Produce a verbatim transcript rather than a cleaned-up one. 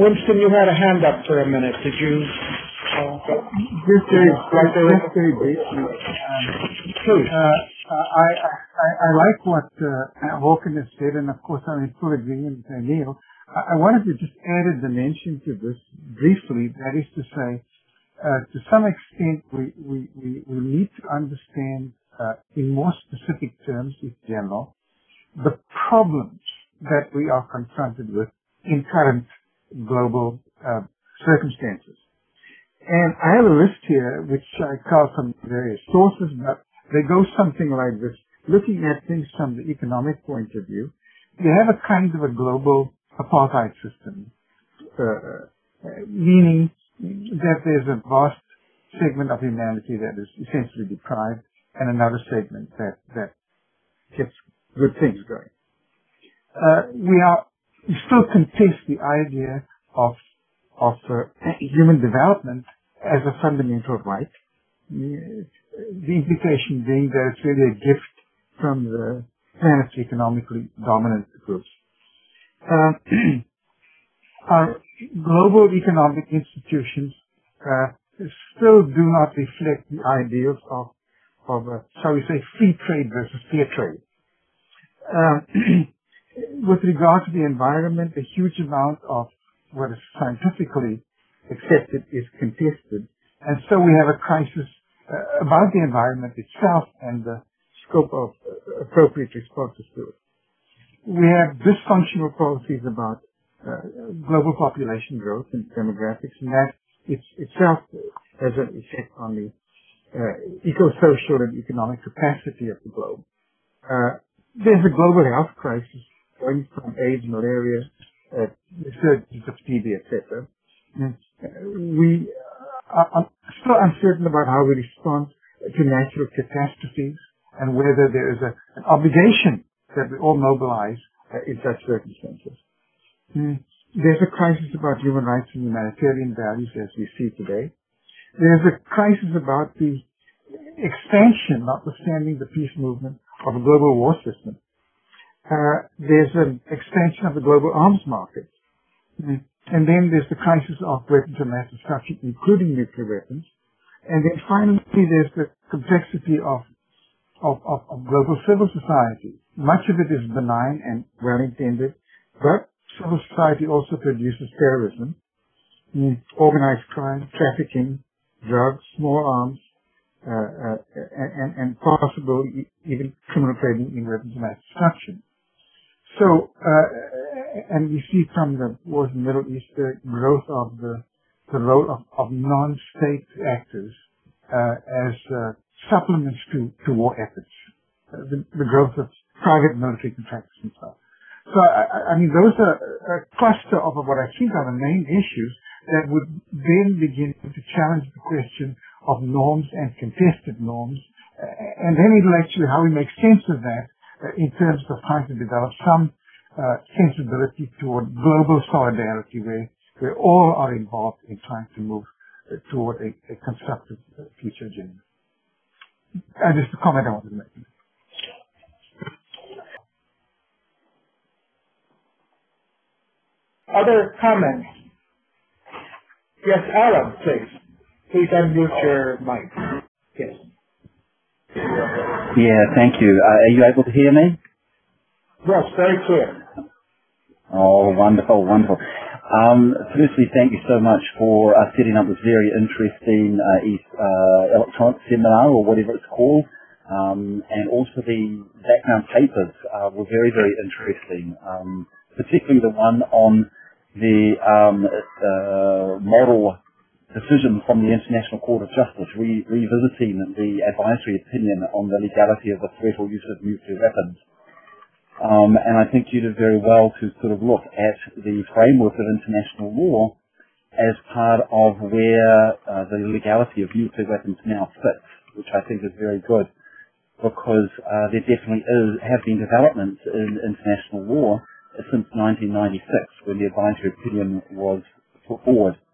Winston, you had a hand up for a minute. Did you? Uh, just very, like just very briefly. Um, please. Uh, I, I, I like what uh, Håkan has said, and of course I'm in full agreement with Neil. I, I wanted to just add a dimension to this briefly. That is to say, uh, to some extent, we, we, we, we need to understand uh, in more specific terms, in general, the problems that we are confronted with in current global uh, circumstances. And I have a list here, which I call from various sources, but they go something like this. Looking at things from the economic point of view, you have a kind of a global apartheid system, uh, meaning that there's a vast segment of humanity that is essentially deprived and another segment that, that gets good things going. Uh, we are, we still contest the idea of of uh, human development as a fundamental right. The implication being that it's really a gift from the planet's economically dominant groups. Uh, our global economic institutions uh, still do not reflect the ideals of, of uh, shall we say, free trade versus fair trade. Uh, with regard to the environment, a huge amount of what is scientifically accepted is contested. And so we have a crisis uh, about the environment itself and the scope of uh, appropriate responses to it. We have dysfunctional policies about uh, global population growth and demographics, and that it's, itself has an effect on the uh, eco-social and economic capacity of the globe. Uh, there's a global health crisis going from AIDS, malaria, uh, resurgence of T B, et cetera. And, uh, we are, are still uncertain about how we respond to natural catastrophes and whether there is a, an obligation that we all mobilize uh, in such circumstances. Mm. There's a crisis about human rights and humanitarian values as we see today. There's a crisis about the expansion, notwithstanding the peace movement, of a global war system. Uh, there's an expansion of the global arms market. Mm. And then there's the crisis of weapons of mass destruction, including nuclear weapons. And then finally, there's the complexity of, of, of, of global civil society. Much of it is benign and well-intended, but civil society also produces terrorism, mm, organized crime, trafficking, drugs, small arms, uh, uh, and, and possible even criminal trading in weapons of mass destruction. So, uh, and we see from the wars in the Middle East the growth of the, the role of, of non-state actors uh, as uh, supplements to, to war efforts, uh, the, the growth of private military contractors and stuff. So, I, I mean, those are a cluster of what I think are the main issues that would then begin to challenge the question of norms and contested norms, uh, and then intellectually how we make sense of that uh, in terms of trying to develop some uh, sensibility toward global solidarity where, where all are involved in trying to move uh, toward a, a constructive uh, future agenda. And just a comment I wanted to make. Other comments? Yes, Alan, please. Please unmute your mic. Yes. Yeah, thank you. Uh, are you able to hear me? Yes, very clear. Oh, wonderful, wonderful. Um, firstly, thank you so much for uh, setting up this very interesting uh, East, uh, electronic seminar, or whatever it's called. Um, and also the background papers uh, were very, very interesting, um, particularly the one on the um, uh, model decision from the International Court of Justice, re- revisiting the advisory opinion on the legality of the threat or use of nuclear weapons. Um, and I think you did very well to sort of look at the framework of international law as part of where uh, the legality of nuclear weapons now fits, which I think is very good, because uh, there definitely is, have been developments in international law since nineteen ninety-six, when the advisory opinion was put forward.